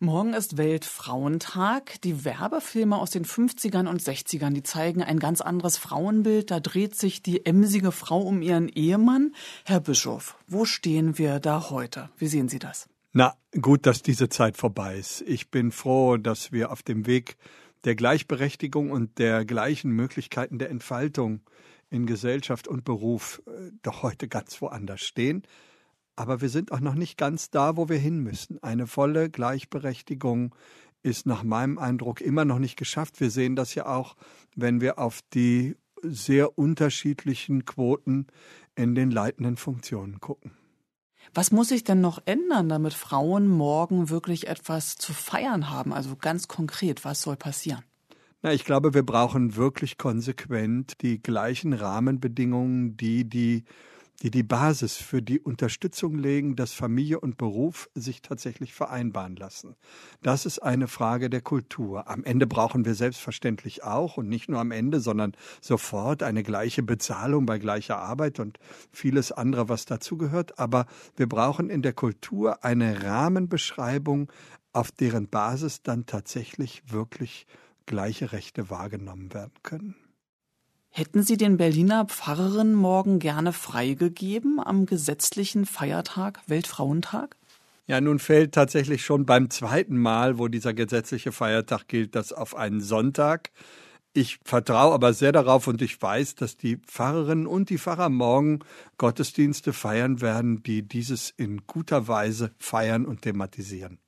Morgen ist Weltfrauentag. Die Werbefilme aus den 50ern und 60ern, die zeigen ein ganz anderes Frauenbild. Da dreht sich die emsige Frau um ihren Ehemann. Herr Bischof, wo stehen wir da heute? Wie sehen Sie das? Na, gut, dass diese Zeit vorbei ist. Ich bin froh, dass wir auf dem Weg der Gleichberechtigung und der gleichen Möglichkeiten der Entfaltung in Gesellschaft und Beruf doch heute ganz woanders stehen. Aber wir sind auch noch nicht ganz da, wo wir hin müssen. Eine volle Gleichberechtigung ist nach meinem Eindruck immer noch nicht geschafft. Wir sehen das ja auch, wenn wir auf die sehr unterschiedlichen Quoten in den leitenden Funktionen gucken. Was muss sich denn noch ändern, damit Frauen morgen wirklich etwas zu feiern haben? Also ganz konkret, was soll passieren? Na, ich glaube, wir brauchen wirklich konsequent die gleichen Rahmenbedingungen, die Basis für die Unterstützung legen, dass Familie und Beruf sich tatsächlich vereinbaren lassen. Das ist eine Frage der Kultur. Am Ende brauchen wir selbstverständlich auch, und nicht nur am Ende, sondern sofort eine gleiche Bezahlung bei gleicher Arbeit und vieles andere, was dazugehört. Aber wir brauchen in der Kultur eine Rahmenbeschreibung, auf deren Basis dann tatsächlich wirklich gleiche Rechte wahrgenommen werden können. Hätten Sie den Berliner Pfarrerinnen morgen gerne freigegeben am gesetzlichen Feiertag, Weltfrauentag? Ja, nun fällt tatsächlich schon beim zweiten Mal, wo dieser gesetzliche Feiertag gilt, das auf einen Sonntag. Ich vertraue aber sehr darauf und ich weiß, dass die Pfarrerinnen und die Pfarrer morgen Gottesdienste feiern werden, die dieses in guter Weise feiern und thematisieren.